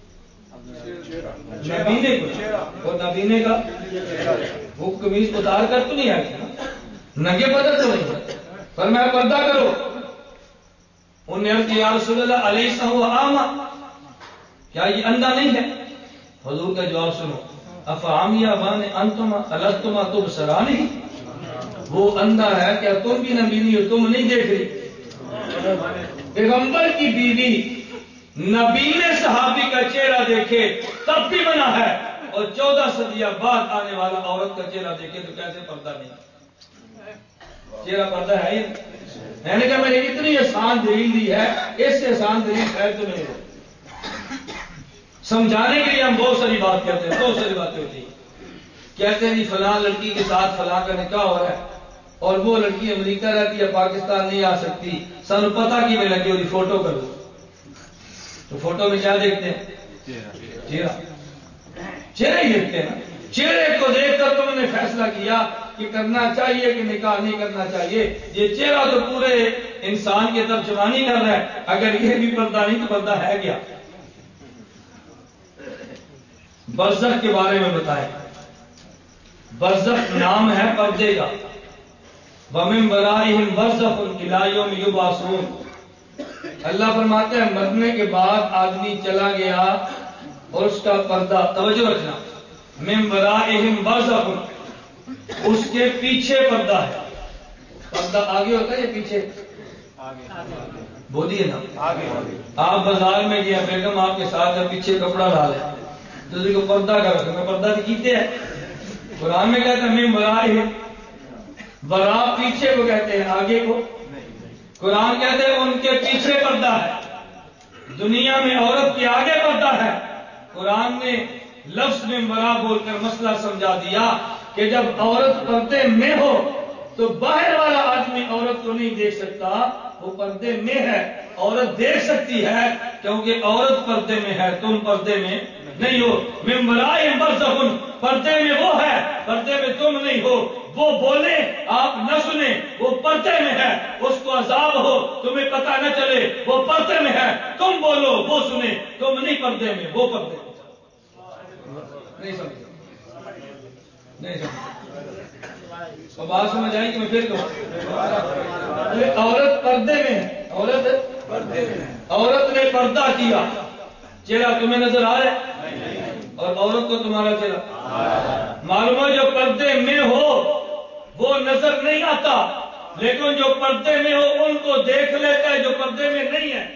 نبینے کو، اور نبینے کا وہ قمیض اتار کر تو نہیں آئی تھی، ننگے بدن تو نہیں، فرمایا پردہ کرو۔ انہوں نے عرض کیا یا رسول اللہ الیس هو اعمی، کیا یہ اندھا نہیں ہے؟ حضور کا جواب سنو، افعامیابان انتما الستما تبصرانی، وہ اندھا ہے کیا تم بھی نبینی ہو، تم نہیں دیکھ رہی؟ پیغمبر کی بیوی نبی نے صحابی کا چہرہ دیکھے تب بھی منع ہے، اور چودہ صدیہ بعد آنے والا عورت کا چہرہ دیکھے تو کیسے پردہ نہیں؟ چہرہ پردہ ہے یہ؟ میں نے کہا میں نے اتنی آسان دلیل دی ہے، اس سے آسان دلیل خیر تو نہیں ہو۔ سمجھانے کے لیے ہم بہت ساری بات کرتے ہیں، بہت ساری باتیں ہوتی ہیں، کہتے ہیں جی فلاں لڑکی کے ساتھ فلاں کا نکاح ہو رہا ہے اور وہ لڑکی امریکہ رہتی ہے، پاکستان نہیں آ سکتی، سن پتہ کی میں لگی ہوئی فوٹو کر دو، تو فوٹو میں کیا دیکھتے ہیں؟ چہرہ، چہرے ہی دیکھتے ہیں۔ چہرے کو دیکھ کر تم نے فیصلہ کیا کہ کرنا چاہیے کہ نکاح نہیں کرنا چاہیے، یہ چہرہ تو پورے انسان کی ترجمانی کر رہا ہے، اگر یہ بھی پردہ نہیں تو پردہ ہے کیا؟ برزخ کے بارے میں بتائیں، برزخ نام ہے پردے کا، وَمِن وَرَائِهِمْ بَرْزَخٌ إِلَىٰ يَوْمِ يُبْعَثُونَ، اللہ فرماتے ہیں مرنے کے بعد آدمی چلا گیا اور اس کا پردہ، توجہ رکھنا، مِن وَرَائِهِمْ بَرْزَخٌ، اس کے پیچھے پردہ ہے۔ پردہ آگے ہوتا ہے یا پیچھے؟ بولیے نا، آپ بازار میں گیا، بیگم آپ کے ساتھ ہے، پیچھے کپڑا ڈالے تو کو پردہ کر رکھے، میں پردہ بھی کیتے ہیں، قرآن میں کہتے ہیں مِن وَرَائِهِمْ، برا پیچھے کو کہتے ہیں، آگے کو قرآن کہتے ہیں ان کے پیچھے پردہ ہے۔ دنیا میں عورت کے آگے پردہ ہے، قرآن نے لفظ میں برا بول کر مسئلہ سمجھا دیا کہ جب عورت پردے میں ہو تو باہر والا آدمی عورت کو نہیں دیکھ سکتا، وہ پردے میں ہے، عورت دیکھ سکتی ہے کیونکہ عورت پردے میں ہے، تم پردے میں نہیں ہو۔ من ورائہم برزخ، پردے میں وہ ہے، پردے میں تم نہیں ہو۔ وہ بولے آپ نہ سنیں، وہ پردے میں ہے، اس کو عذاب ہو تمہیں پتہ نہ چلے، وہ پردے میں ہے۔ تم بولو وہ سنے، تم نہیں پردے میں، وہ پردے میں۔ نہیں سمجھ نہیں سمجھ تو بات سمجھ آئی کہ میں پھر کہوں؟ عورت پردے میں ہے، عورت پردے میں، عورت نے پردہ کیا، چہرہ تمہیں نظر آ رہا ہے اور عورت کو تمہارا چہرہ معلوم ہے۔ جو پردے میں ہو وہ نظر نہیں آتا، لیکن جو پردے میں ہو ان کو دیکھ لیتا ہے جو پردے میں نہیں ہے۔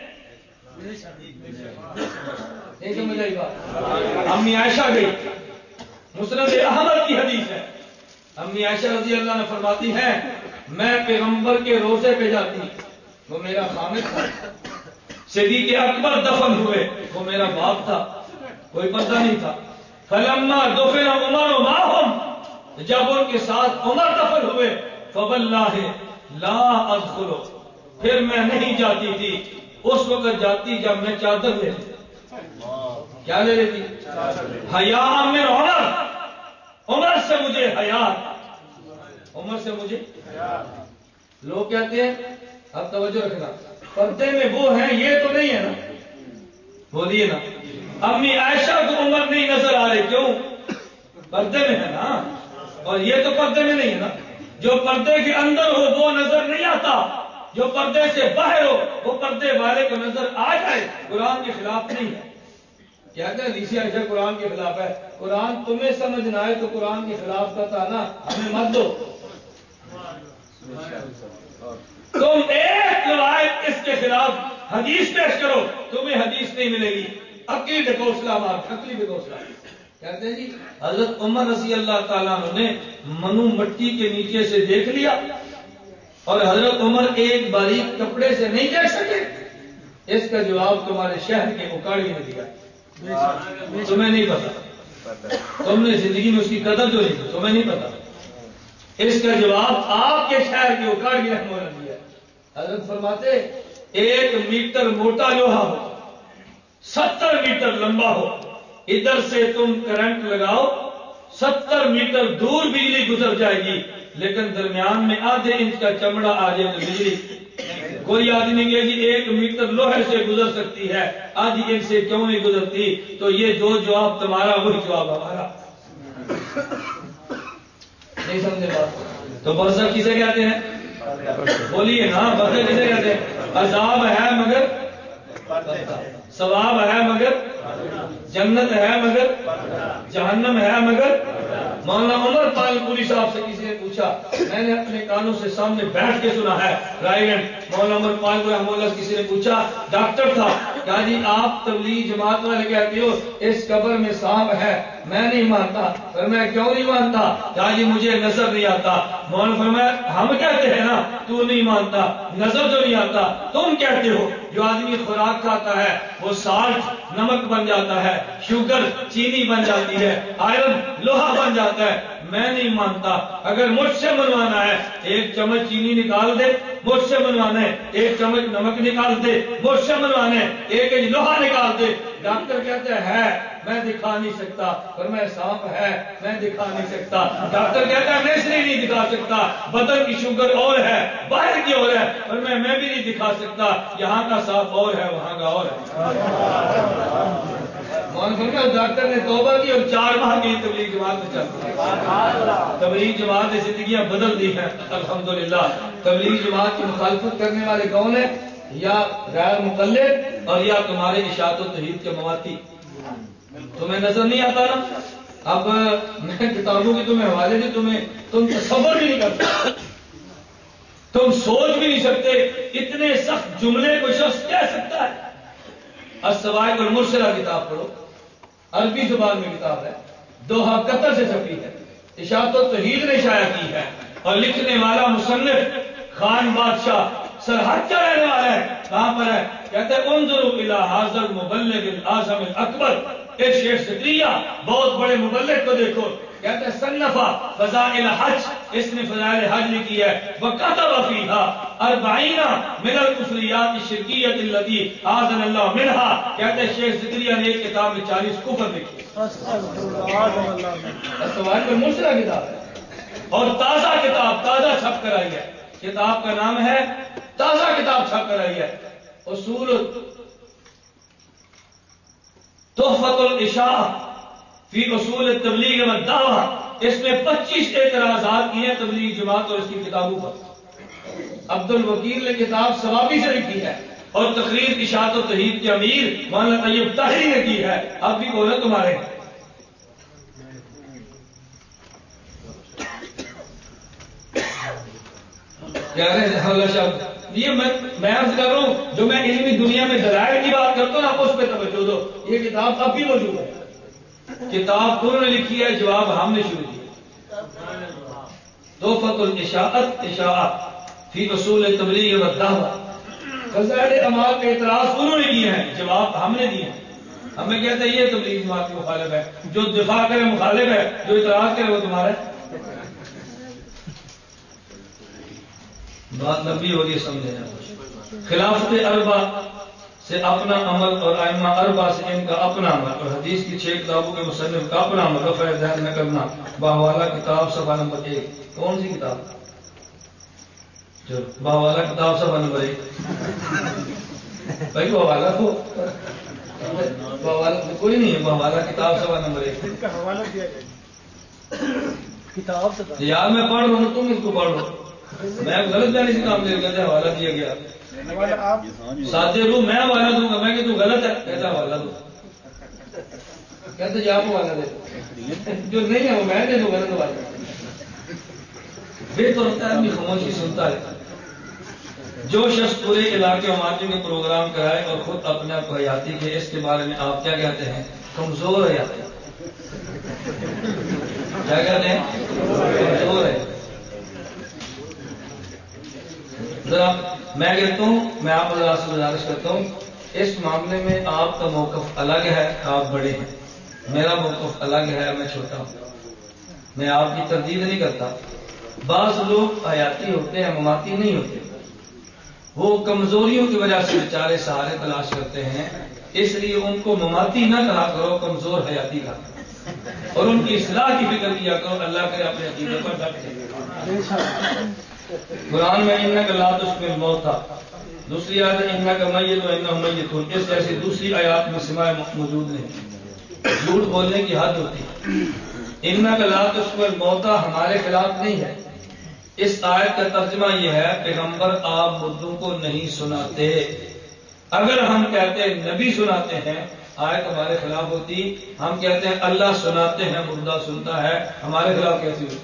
نہیں سمجھ آئی بات؟ امی عائشہ گئی، مسند احمد کی حدیث ہے، امی عائشہ رضی اللہ عنہ فرماتی ہیں میں پیغمبر کے روزے پہ جاتی، وہ میرا خامد تھا، صدیق اکبر دفن ہوئے، وہ میرا باپ تھا، کوئی پردہ نہیں تھا۔ فلما دفن عمر معهم، جب ان کے ساتھ عمر دفن ہوئے، فواللہ لا ادخل، پھر میں نہیں جاتی تھی، اس وقت جاتی جب میں چادر لے لیتی۔ کیا لے لیتی؟ حیا من عمر، عمر سے مجھے حیا، عمر سے مجھے لوگ کہتے ہیں، اب توجہ رکھنا، پردے میں وہ ہیں یہ تو نہیں ہے نا، بولیے نا۔ امی عائشہ کو عمر نہیں نظر آ رہے، کیوں؟ پردے میں ہے نا، اور یہ تو پردے میں نہیں ہے نا۔ جو پردے کے اندر ہو وہ نظر نہیں آتا، جو پردے سے باہر ہو وہ پردے والے کو نظر آ جائے، قرآن کے خلاف نہیں ہے۔ کہتے ہیں حدیث عائشہ قرآن کے خلاف ہے، قرآن تمہیں سمجھ نہ آئے تو قرآن کے خلاف کا تھا نا، ہمیں مت دو۔ تم ایک روایت اس کے خلاف حدیث پیش کرو، تمہیں حدیث نہیں ملے گی۔ عقلی پہ حوصلہ مار، عقلی پہ حوصلہ۔ کہتے ہیں جی حضرت عمر رضی اللہ تعالیٰ عنہ نے منو مٹی کے نیچے سے دیکھ لیا اور حضرت عمر ایک باریک کپڑے سے نہیں دیکھ سکے، اس کا جواب تمہارے شہر کے اکاڑی نے دیا، تمہیں نہیں پتا، تم نے زندگی میں اس کی قدر جو نہیں، تمہیں نہیں پتا۔ اس کا جواب آپ کے شہر کے اکاڑی نے مولا دیا۔ حضرت فرماتے ایک میٹر موٹا لوہا ہو، ستر میٹر لمبا ہو، ادھر سے تم کرنٹ لگاؤ، ستر میٹر دور بجلی گزر جائے گی، لیکن درمیان میں آدھے انچ کا چمڑا آ جائے تو بجلی کوئی آدمی کہ جی ایک میٹر لوہے سے گزر سکتی ہے، آدھی انچ سے کیوں نہیں گزرتی؟ تو یہ جو جواب تمہارا وہی جواب ہمارا۔ نہیں سمجھے بات؟ تو برزخ کسے کہتے ہیں؟ بولیے نا، برزخ کسے کہتے ہیں؟ عذاب ہے مگر ثواب ہے مگر، جنت ہے مگر، جہنم ہے مگر۔ مولانا عمر پال پوری صاحب سے کسی نے پوچھا، میں نے اپنے کانوں سے سامنے بیٹھ کے سنا ہے، رائٹ، مولانا عمر پال کو رحمہ اللہ کسی نے پوچھا، ڈاکٹر تھا، کہا جی آپ تبلیغ جماعت والے کہتے ہو اس قبر میں سانپ ہے، میں نہیں مانتا۔ پر میں کیوں نہیں مانتا؟ کہا جی مجھے نظر نہیں آتا۔ مولانا فرمایا ہم کہتے ہیں نا تو نہیں مانتا، نظر جو نہیں آتا، تم کہتے ہو جو آدمی خوراک کھاتا ہے وہ سالٹ نمک بن جاتا ہے، شوگر چینی بن جاتی ہے، آئرن لوہا بن جاتا ہے۔ میں نہیں مانتا، اگر مجھ سے بنوانا ہے ایک چمچ چینی نکال دے، مجھ سے بنوانا ہے ایک چمچ نمک نکال دے، مجھ سے بنوانا ہے ایک انچ لوہا نکال دے۔ ڈاکٹر کہتا ہے میں دکھا نہیں سکتا، پر میں سانپ ہے میں دکھا نہیں سکتا۔ ڈاکٹر کہتا ہے میں اس لیے نہیں دکھا سکتا، بدن کی شوگر اور ہے باہر کی اور ہے، پر میں میں بھی نہیں دکھا سکتا، یہاں کا سانپ اور ہے وہاں کا اور ہے۔ ڈاکٹر نے توبہ کی اور چار ماہ کی تبلیغ جماعت میں چل تبلیغ جماعت نے زندگیاں بدل دی ہیں الحمدللہ۔ تبلیغ جماعت کی مخالفت کرنے والے کون ہیں؟ یا غیر مقلد اور یا تمہارے اشاعت و توحید کے مواتی۔ تمہیں نظر نہیں آتا نا؟ اب میں کتابوں کی تمہیں حوالے دی، تمہیں تم تصور بھی نہیں کرتے، تم سوچ بھی نہیں سکتے اتنے سخت جملے کو شخص کہہ سکتا ہے۔ السوائق المرسلہ کتاب پڑھو، عربی زبان میں کتاب ہے، دوحہ قطر سے چھپی ہے، اشاعت و توحید نے شائع کی ہے، اور لکھنے والا مصنف خان بادشاہ سرحد کا رہنے والا ہے۔ کہاں پر ہے؟ کہتے ہیں انظروا الی ھذا المبلغ الاعظم الاکبر، ایک شیخ زکریا بہت بڑے مبلغ کو دیکھو کہتے ہیں صنفا فضائل حج، اس نے فضائل حج لکھی ہے، وکتب فیھا اربعین من الکفریات الشرکیۃ التي اعاذنا اللہ منها، کہتے ہیں شیخ زکریا نے ایک کتاب میں چالیس کفر لکھے، سوال پر مسئلہ کتاب ہے اور تازہ کتاب تازہ چھپ کر آئی ہے، کتاب کا نام ہے تازہ کتاب چھپ کر آئی ہے اصول تحفۃ الاشاعہ فی اصول التبلیغ والدعوہ، اس میں پچیس اعتراضات کیے ہیں تبلیغ جماعت اور اس کی کتابوں پر۔ عبد الوکیل نے کتاب ثوابی سے لکھی ہے اور تقریر اشاعت و توحید کے امیر مولانا طیب طاہری نے کی ہے، اب بھی بولے تمہارے کیا رہے شب یہ میں میں عرض کر رہا ہوں، جو میں علمی دنیا میں دلائل کی بات کرتا ہوں نا، آپ اس پہ توجہ دو، یہ کتاب اب بھی موجود ہے، کتاب انہوں نے لکھی ہے، جواب ہم نے شروع کیا، تحفۃ الاشاعت اشاعت فی اصول تبلیغ والدعوہ، فضائل اعمال کے اعتراض انہوں نے کیے ہیں، جواب ہم نے دیے ہیں۔ ہمیں کہتے ہیں یہ تبلیغ جماعت کی مخالف ہے، جو دفاع کرے مخالف ہے، جو اعتراض کرے وہ تمہارا ہے۔ بات لمبی ہو رہی ہے سمجھے، خلافت اربع سے اپنا عمل اور ائمہ اربع سے ان کا اپنا عمل اور حدیث کی چھ کتابوں کے مصنف کا اپنا عمل رفع ذہن نہ کرنا، باحوالہ کتاب صفحہ نمبر ایک، کون سی کتاب؟ چلو باحوالہ کتاب صفحہ نمبر ایک، بھائی باحوالہ کو باحوالہ کوئی نہیں ہے، باحوالہ کتاب صفحہ نمبر ایک، ان کا حوالہ دیا جائے کتاب سے یار میں پڑھ رہا ہوں تم اس کو پڑھ رہا ہو، میں غلط جانے سے کام دے کہتے حوالہ دیا گیا، ساتھ رو میں حوالہ دوں گا، میں کہ تو غلط ہے کہتا حوالہ دو، کہتے جی آپ حوالہ دے، جو نہیں ہے وہ میں دے دوں غلط حوالہ، بہتر ہوتا ہے آدمی خاموشی سنتا ہے۔ جو شخص پورے علاقے عمارتوں کے پروگرام کرائے اور خود اپنے آپ کو حیاتی کے، اس کے بارے میں آپ کیا کہتے ہیں؟ کمزور حیاتی، کیا کہتے ہیں؟ کمزور ہے۔ ذرا میں کہتا ہوں، میں آپ حضرات سے گزارش کرتا ہوں، اس معاملے میں آپ کا موقف الگ ہے، آپ بڑے ہیں، میرا موقف الگ ہے، میں چھوٹا ہوں، میں آپ کی تردید نہیں کرتا۔ بعض لوگ حیاتی ہوتے ہیں، مماتی نہیں ہوتے، وہ کمزوریوں کی وجہ سے بیچارے سہارے تلاش کرتے ہیں، اس لیے ان کو مماتی نہ کہا کرو، کمزور حیاتی کا، اور ان کی اصلاح کی فکر کیا کرو، اللہ کرے اپنے عقیدے پر ڈٹ جائے۔ قرآن میں انک لا تسمع الموتى، دوسری آیت انک میت وانہم میتون، اس جیسی دوسری آیات میں سماع موجود نہیں، جھوٹ بولنے کی حد ہوتی ہے۔ انک لا تسمع الموتى ہمارے خلاف نہیں ہے، اس آیت کا ترجمہ یہ ہے پیغمبر آپ مردوں کو نہیں سناتے، اگر ہم کہتے ہیں نبی سناتے ہیں آیت ہمارے خلاف ہوتی، ہم کہتے ہیں اللہ سناتے ہیں مردہ سنتا ہے، ہمارے خلاف کیسی ہوتی؟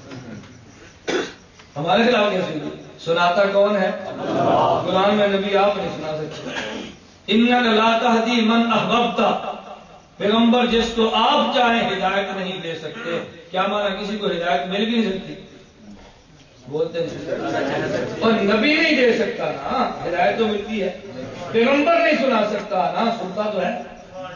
ہمارے خلاف کیسی ہوتی؟ سناتا کون ہے؟ قرآن میں نبی آپ نہیں سنا سکتے۔ انک لا تہدی من احببت، پیغمبر جس کو آپ چاہیں ہدایت نہیں دے سکتے، کیا مانا کسی کو ہدایت مل بھی نہیں سکتی؟ بولتے نہیں، اور نبی نہیں دے سکتا نا، ہدایت تو ملتی ہے، پیغمبر نہیں سنا سکتا نا، سنتا تو ہے۔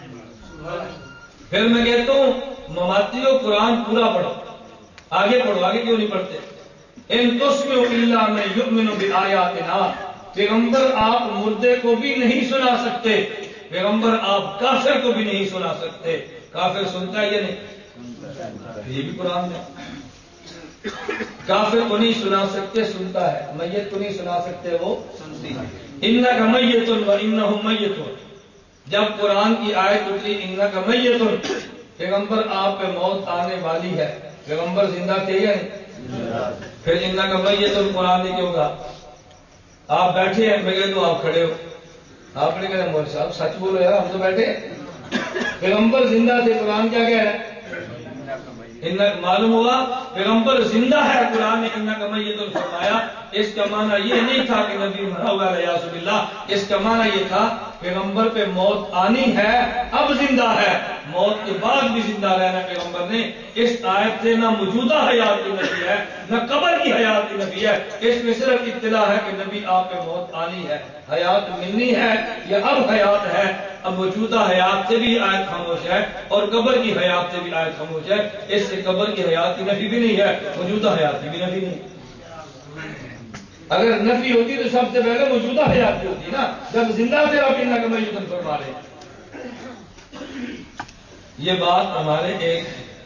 پھر میں کہتا ہوں مماتیوں قرآن پورا پڑھو، آگے پڑھو، آگے کیوں نہیں پڑھتے؟ ان تسمعوا الا من یؤمن بآیاتنا، پیغمبر آپ مردے کو بھی نہیں سنا سکتے، پیغمبر آپ کافر کو بھی نہیں سنا سکتے، کافر سنتا ہے یا نہیں؟ یہ بھی قرآن ہے، کافر کو نہیں سنا سکتے سنتا ہے، میت کو نہیں سنا سکتے وہ سنتی ہے۔ انک میت وانہم میتون، جب قرآن کی آیت اتری انک میت، پیغمبر آپ پہ موت آنے والی ہے، پیغمبر زندہ تھے یا نہیں؟ پھر انک میت قرآن نے کیوں کہا؟ آپ بیٹھے ہیں، میں کہتا ہوں آپ کھڑے ہو، آپ نے کہا مولوی صاحب سچ بولو یار، ہم تو بیٹھے ہیں، پیغمبر زندہ تھے، قرآن کیا کہہ رہا ہے؟ معلوم ہوا پیغمبر زندہ ہے، قرآن نے انک میت فرمایا، اس کا معنی یہ نہیں تھا کہ نبی مرا ہوا ہے، یعوذ باللہ، اس کا معنی یہ تھا پیغمبر پہ موت آنی ہے، اب زندہ ہے، موت کے بعد بھی زندہ رہنا پیغمبر نے۔ اس آیت سے نہ موجودہ حیات کی نفی ہے نہ قبر کی حیات کی نفی ہے، اس میں صرف اطلاع ہے کہ نبی آپ پہ موت آنی ہے، حیات ملنی ہے یا اب حیات ہے۔ اب موجودہ حیات سے بھی آیت خاموش ہے اور قبر کی حیات سے بھی آیت خاموش ہے، اس سے قبر کی حیات کی نفی بھی نہیں ہے، موجودہ حیات کی بھی نفی نہیں ہے۔ اگر نفی ہوتی تو سب سے پہلے موجودہ حیات کی ہوتی نا، جب زندہ سے آپ ان کا میوتن فرما رہے ہیں۔ یہ بات ہمارے ایک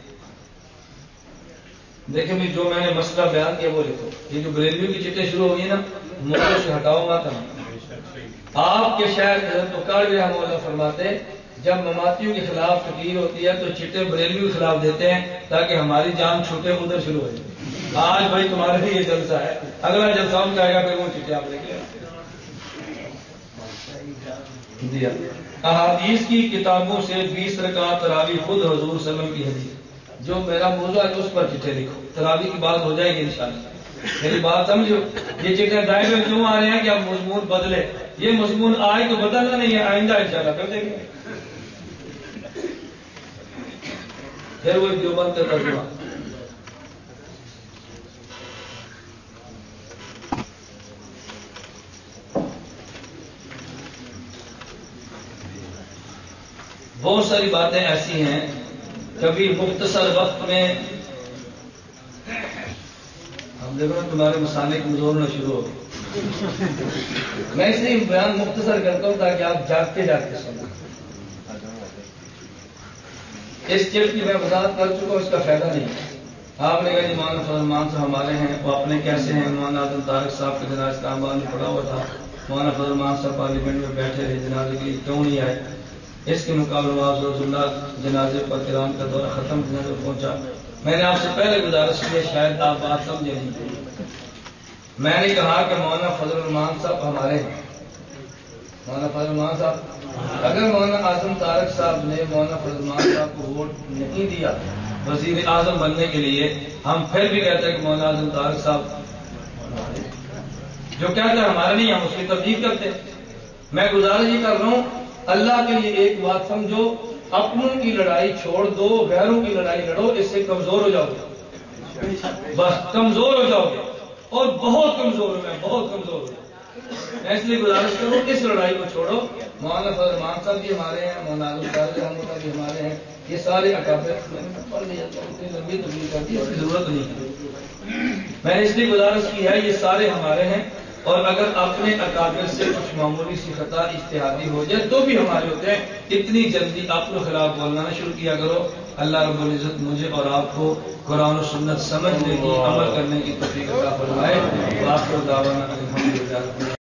دیکھیں بھی جو میں نے مسئلہ بیان کیا وہ لکھو، یہ جو بریلوی کی چٹیں شروع ہوگی نا موضوع سے ہٹاؤ مت ہم۔ آپ کے شاید حضرت وقار رحمہ اللہ فرماتے جب مماتیوں کے خلاف تقریر ہوتی ہے تو چٹے بریلوی کے خلاف دیتے ہیں تاکہ ہماری جان چھوٹے ادھر شروع ہو جائے۔ آج بھائی تمہارے لیے یہ جلسہ ہے، اگلا جلسہ ہم جائے گا پھر وہ چٹے آپ لے کے احادیث کی کتابوں سے بیس رکعت تراویح خود حضور صلی اللہ علیہ وسلم کی حدیث، جو میرا موضوع ہے اس پر چٹے لکھو، تراویح کی بات ہو جائے گی انشاءاللہ۔ میری بات سمجھو، یہ چٹے دائیں میں کیوں آ رہے ہیں کہ اب مضمون بدلے، یہ مضمون آئے تو بدلنا نہیں ہے، آئندہ انشاءاللہ پھر دیکھیں گے۔ پھر وہ دیوبند کا ترجمہ بہت ساری باتیں ایسی ہیں کبھی مختصر وقت میں ہم دیکھو تمہارے مسالے کمزور ہونا شروع ہو گئے، میں اس لیے بیان مختصر کرتا ہوں تاکہ آپ جاگتے جاگتے سنیں۔ اس چیز کی میں وضاحت کر چکا ہوں، اس کا فائدہ نہیں۔ آپ نے کہا جی مولانا فضل الرحمان صاحب ہمارے ہیں، وہ اپنے کیسے ہیں؟ مولانا اعظم طارق صاحب کے جنازے کا امام نے پڑھا ہوا تھا، مولانا فضل الرحمان صاحب پارلیمنٹ میں بیٹھے رہے، جنازے کے لیے کیوں نہیں آئے؟ اس کے مقابلے نواز رضی اللہ جنازے پر کرام کا دورہ ختم ہونے پر پہنچا۔ میں نے آپ سے پہلے گزارش کی، شاید آپ بات سمجھے نہیں۔ میں نے کہا کہ مولانا فضل الرحمان صاحب ہمارے ہیں، مولانا فضل الرحمان صاحب، اگر مولانا اعظم طارق صاحب نے مولانا فضل الرحمان صاحب کو ووٹ نہیں دیا وزیر اعظم بننے کے لیے، ہم پھر بھی کہتے ہیں کہ مولانا اعظم طارق صاحب جو کہتے ہیں ہمارے نہیں، ہم اس کی تردید کرتے ہیں۔ میں گزارش یہ کر رہا ہوں اللہ کے لیے ایک بات سمجھو، اپنوں کی لڑائی چھوڑ دو، غیروں کی لڑائی لڑو، اس سے کمزور ہو جاؤ گے، بس کمزور ہو جاؤ گے، اور بہت کمزور ہو گئے، بہت کمزور ہو گئے۔ میں اس لیے گزارش کروں اس لڑائی کو چھوڑو۔ مولانا فضل الرحمان صاحب بھی ہمارے ہیں، مولانا اعظم طارق صاحب بھی ہمارے ہیں، یہ سارے اکابر پڑھ لیا، لمبی تبدیل کر دی، اس کی ضرورت نہیں۔ میں نے اس لیے گزارش کی ہے یہ سارے ہمارے ہیں، اور اگر اپنے اکابر سے کچھ معمولی سی خطا اجتہادی ہو جائے تو بھی ہمارے ہوتے ہیں۔ اتنی جلدی آپ کے خلاف بولنا نہ شروع کیا کرو۔ اللہ رب العزت مجھے اور آپ کو قرآن و سنت سمجھنے کی، عمل کرنے کی توفیق عطا فرمائے۔ وآخر دعوانا الحمدللہ۔